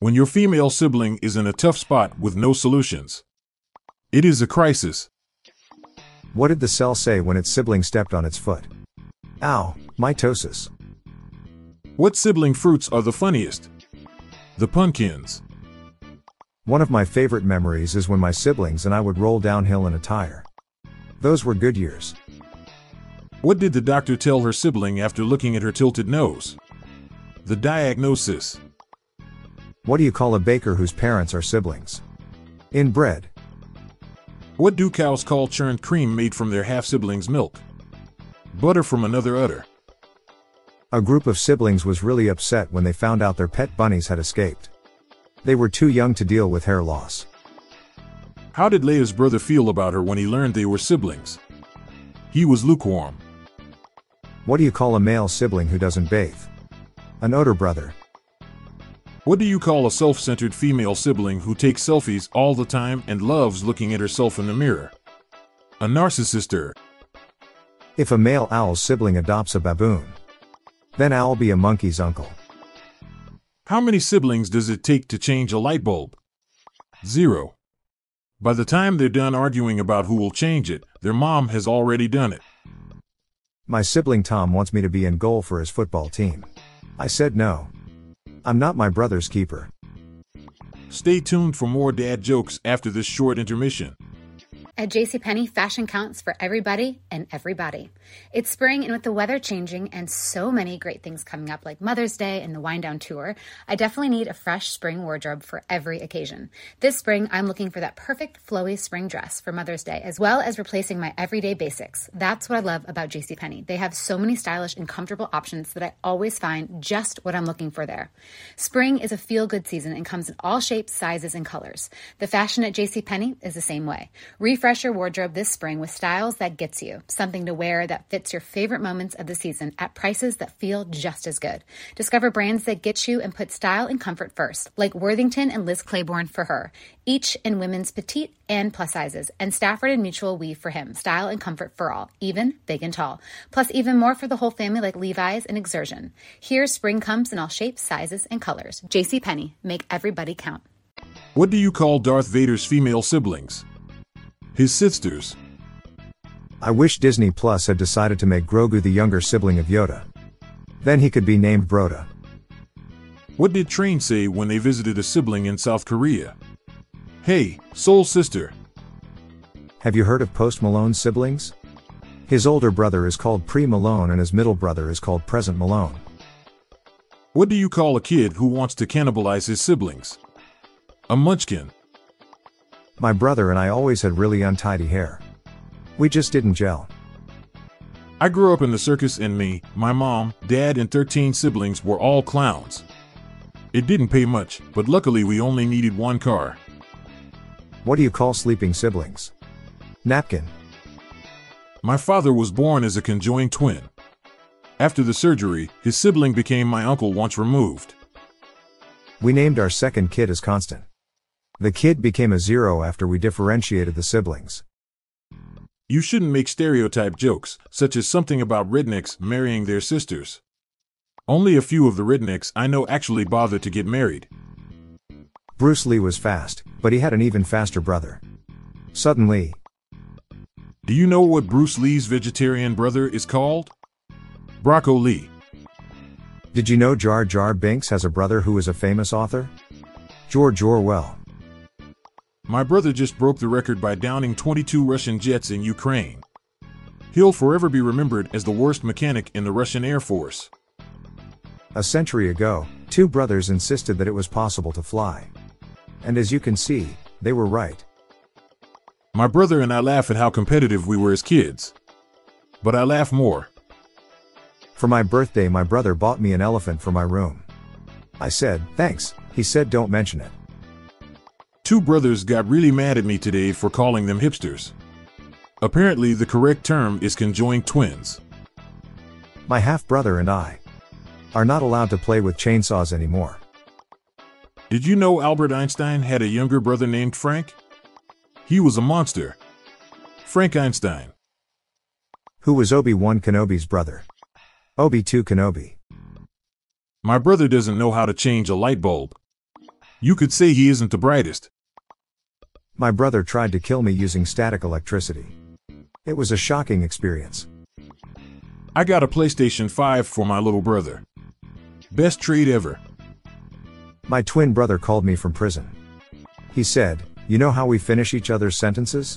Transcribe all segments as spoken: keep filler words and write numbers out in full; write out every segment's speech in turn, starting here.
When your female sibling is in a tough spot with no solutions. It is a crisis. What did the cell say when its sibling stepped on its foot? Ow, mitosis. What sibling fruits are the funniest? The pumpkins. One of my favorite memories is when my siblings and I would roll downhill in a tire. Those were good years. What did the doctor tell her sibling after looking at her tilted nose? The diagnosis. What do you call a baker whose parents are siblings? Inbred. What do cows call churned cream made from their half-siblings' milk? Butter from another udder. A group of siblings was really upset when they found out their pet bunnies had escaped. They were too young to deal with hair loss. How did Leia's brother feel about her when he learned they were siblings? He was lukewarm. What do you call a male sibling who doesn't bathe? An older brother. What do you call a self-centered female sibling who takes selfies all the time and loves looking at herself in the mirror? A narcissist. If a male owl's sibling adopts a baboon, then owl be a monkey's uncle. How many siblings does it take to change a light bulb? Zero. By the time they're done arguing about who will change it, their mom has already done it. My sibling Tom wants me to be in goal for his football team. I said no. I'm not my brother's keeper. Stay tuned for more dad jokes after this short intermission. At JCPenney, fashion counts for everybody and everybody. It's spring, and with the weather changing and so many great things coming up like Mother's Day and the Wind Down Tour, I definitely need a fresh spring wardrobe for every occasion. This spring, I'm looking for that perfect flowy spring dress for Mother's Day, as well as replacing my everyday basics. That's what I love about JCPenney. They have so many stylish and comfortable options that I always find just what I'm looking for there. Spring is a feel-good season and comes in all shapes, sizes, and colors. The fashion at JCPenney is the same way. Refresh your wardrobe this spring with styles that gets you, something to wear that fits your favorite moments of the season at prices that feel just as good. Discover brands that get you and put style and comfort first, like Worthington and Liz Claiborne for her, each in women's petite and plus sizes, and Stafford and Mutual Weave for him, style and comfort for all, even big and tall. Plus even more for the whole family like Levi's and Exertion. Here, spring comes in all shapes, sizes, and colors. JCPenney, make everybody count. What do you call Darth Vader's female siblings? His sisters. I wish Disney Plus had decided to make Grogu the younger sibling of Yoda. Then he could be named Broda. What did Train say when they visited a sibling in South Korea? Hey, soul sister. Have you heard of Post Malone's siblings? His older brother is called Pre-Malone and his middle brother is called Present Malone. What do you call a kid who wants to cannibalize his siblings? A munchkin. My brother and I always had really untidy hair. We just didn't gel. I grew up in the circus and me, my mom, dad, and thirteen siblings were all clowns. It didn't pay much, but luckily we only needed one car. What do you call sleeping siblings? Napkin. My father was born as a conjoined twin. After the surgery, his sibling became my uncle once removed. We named our second kid as Constant. The kid became a zero after we differentiated the siblings. You shouldn't make stereotype jokes, such as something about rednecks marrying their sisters. Only a few of the rednecks I know actually bother to get married. Bruce Lee was fast, but he had an even faster brother. Suddenly. Do you know what Bruce Lee's vegetarian brother is called? Broccoli. Did you know Jar Jar Binks has a brother who is a famous author? George Orwell. My brother just broke the record by downing twenty-two Russian jets in Ukraine. He'll forever be remembered as the worst mechanic in the Russian Air Force. A century ago, two brothers insisted that it was possible to fly. And as you can see, they were right. My brother and I laugh at how competitive we were as kids. But I laugh more. For my birthday, my brother bought me an elephant for my room. I said, thanks. He said, don't mention it. Two brothers got really mad at me today for calling them hipsters. Apparently the correct term is conjoined twins. My half-brother and I are not allowed to play with chainsaws anymore. Did you know Albert Einstein had a younger brother named Frank? He was a monster. Frank Einstein. Who was Obi-Wan Kenobi's brother? Obi-Wan Kenobi. My brother doesn't know how to change a light bulb. You could say he isn't the brightest. My brother tried to kill me using static electricity. It was a shocking experience. I got a PlayStation five for my little brother. Best trade ever. My twin brother called me from prison. He said, "You know how we finish each other's sentences?"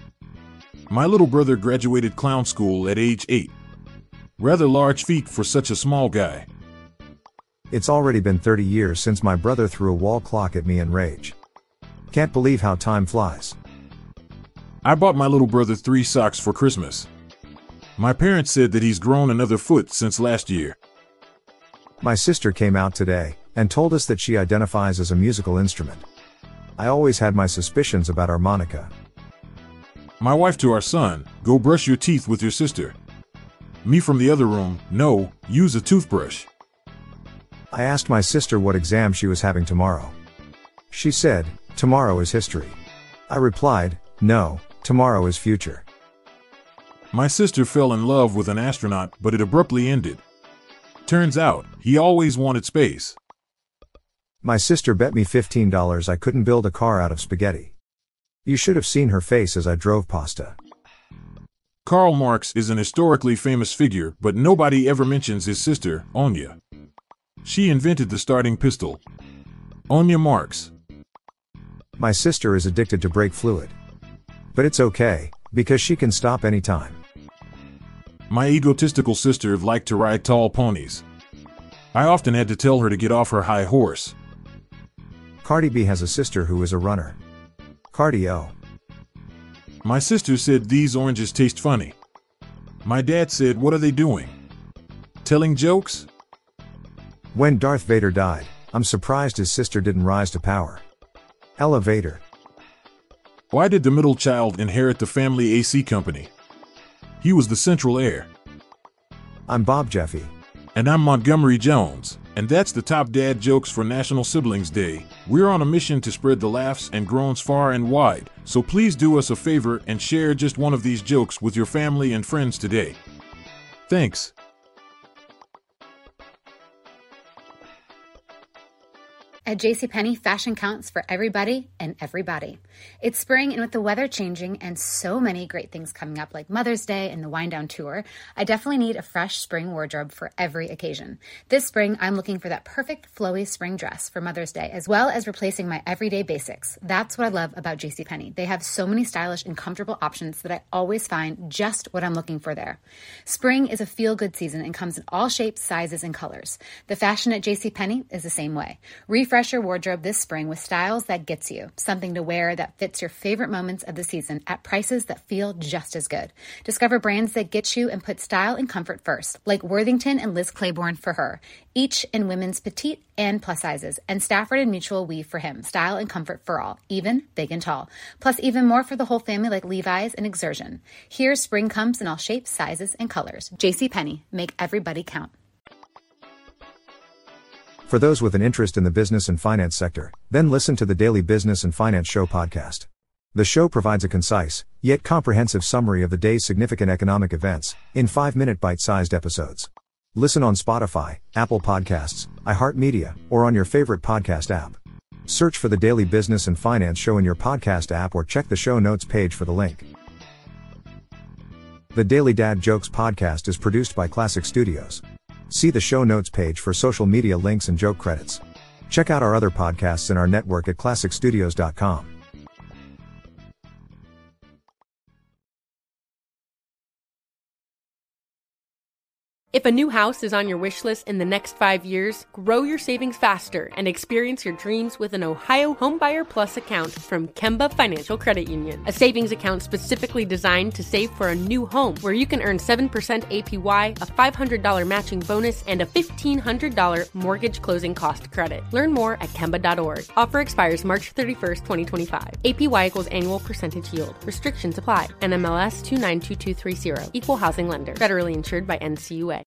My little brother graduated clown school at age eight. Rather large feat for such a small guy. It's already been thirty years since my brother threw a wall clock at me in rage. Can't believe how time flies. I bought my little brother three socks for Christmas. My parents said that he's grown another foot since last year. My sister came out today and told us that she identifies as a musical instrument. I always had my suspicions about harmonica. My wife to our son, "Go brush your teeth with your sister." Me from the other room, "No, use a toothbrush." I asked my sister what exam she was having tomorrow. She said, "Tomorrow is history." I replied, "No, tomorrow is future." My sister fell in love with an astronaut, but it abruptly ended. Turns out, he always wanted space. My sister bet me fifteen dollars I couldn't build a car out of spaghetti. You should have seen her face as I drove pasta. Karl Marx is an historically famous figure, but nobody ever mentions his sister, Onya. She invented the starting pistol. Onya Marx. My sister is addicted to brake fluid. But it's okay, because she can stop anytime. My egotistical sister liked to ride tall ponies. I often had to tell her to get off her high horse. Cardi B has a sister who is a runner. Cardio. My sister said these oranges taste funny. My dad said, "What are they doing? Telling jokes?" When Darth Vader died, I'm surprised his sister didn't rise to power. Elevator. Why did the middle child inherit the family A C company? He was the central heir. I'm Bob Jeffy. And I'm Montgomery Jones. And that's the top dad jokes for National Siblings Day. We're on a mission to spread the laughs and groans far and wide, so please do us a favor and share just one of these jokes with your family and friends today. Thanks. At JCPenney, fashion counts for everybody and everybody. It's spring, and with the weather changing and so many great things coming up like Mother's Day and the Wind Down Tour, I definitely need a fresh spring wardrobe for every occasion. This spring, I'm looking for that perfect flowy spring dress for Mother's Day, as well as replacing my everyday basics. That's what I love about JCPenney. They have so many stylish and comfortable options that I always find just what I'm looking for there. Spring is a feel-good season and comes in all shapes, sizes, and colors. The fashion at JCPenney is the same way. Refresh your wardrobe this spring with styles that gets you, something to wear that fits your favorite moments of the season at prices that feel just as good. Discover brands that get you and put style and comfort first, like Worthington and Liz Claiborne for her, each in women's petite and plus sizes, and Stafford and Mutual Weave for him, style and comfort for all, even big and tall. Plus even more for the whole family like Levi's and Exertion. Here, spring comes in all shapes, sizes, and colors. JCPenney, make everybody count. For those with an interest in the business and finance sector, then listen to the Daily Business and Finance Show podcast. The show provides a concise, yet comprehensive summary of the day's significant economic events, in five-minute bite-sized episodes. Listen on Spotify, Apple Podcasts, iHeartMedia, or on your favorite podcast app. Search for the Daily Business and Finance Show in your podcast app or check the show notes page for the link. The Daily Dad Jokes podcast is produced by Classic Studios. See the show notes page for social media links and joke credits. Check out our other podcasts in our network at classic studios dot com. If a new house is on your wish list in the next five years, grow your savings faster and experience your dreams with an Ohio Homebuyer Plus account from Kemba Financial Credit Union. A savings account specifically designed to save for a new home, where you can earn seven percent A P Y, a five hundred dollars matching bonus, and a fifteen hundred dollars mortgage closing cost credit. Learn more at kemba dot org. Offer expires March thirty-first, twenty twenty-five. A P Y equals annual percentage yield. Restrictions apply. N M L S two nine two two three zero. Equal housing lender. Federally insured by N C U A.